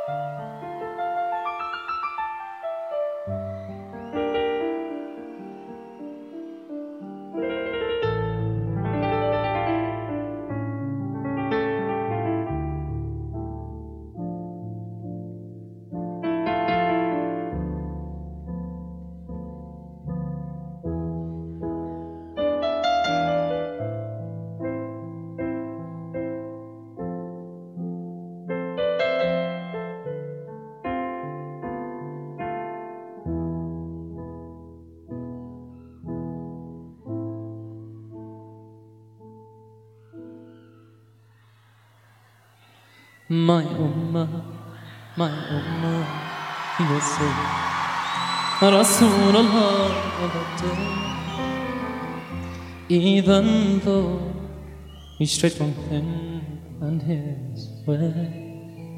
My Ummah, he will say, Rasulullah that day. Even though we strayed from him and his way.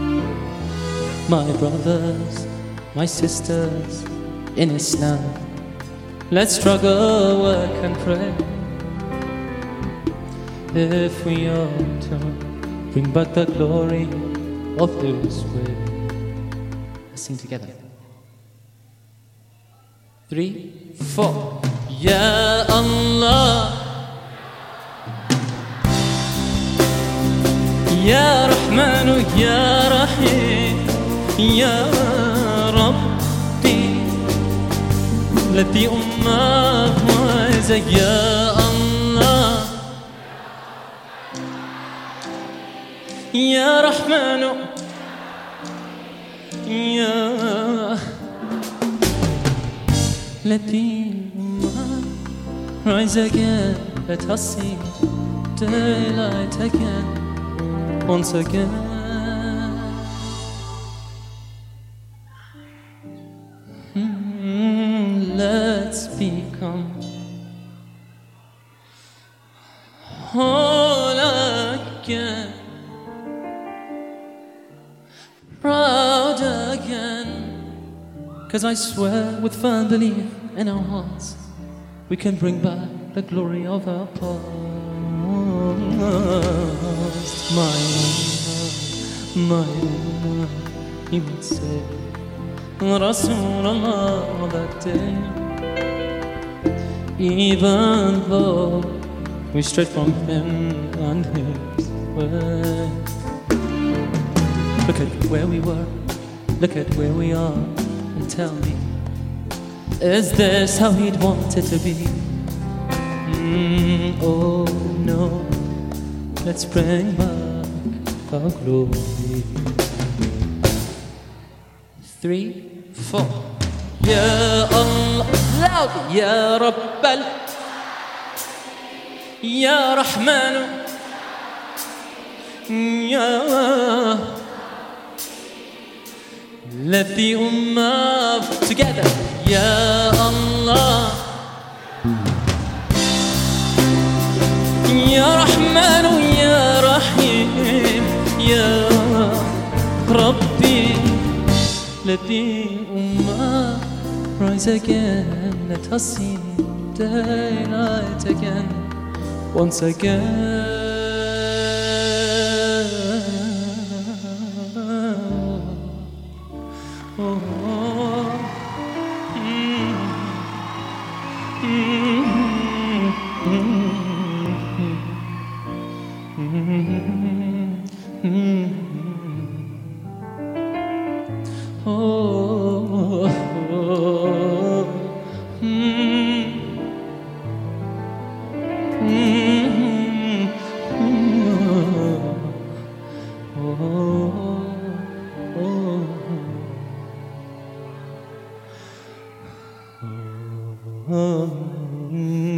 My brothers, my sisters in Islam, let's struggle, work and pray. If we are to bring back the glory of His way. Let's sing together. 3, 4. Ya Allah, Ya Rahmanu, Ya Rahim, Ya Rabbi, الذي أمه وزي يا الله يا رحمن يا الذي أمه rise again, let us see daylight again, once again. Let's become whole again, proud again, 'cause I swear with firm belief in our hearts we can bring back the glory of our past. My he would say, Rasulullah that day. Even though we strayed from him and his way. Look at where we were, look at where we are, and tell me, is this how he'd want it to be? Oh no, let's bring back our glory. 3, 4. Ya Allah, loud. Ya Rabbal, Ya Rahman, Ya الذي أمه. Together. Ya Allah, Ya Rahman, Ya Rahim, Ya Rabbi, الذي أمه. Rise again, let us see daylight again, once again. Oh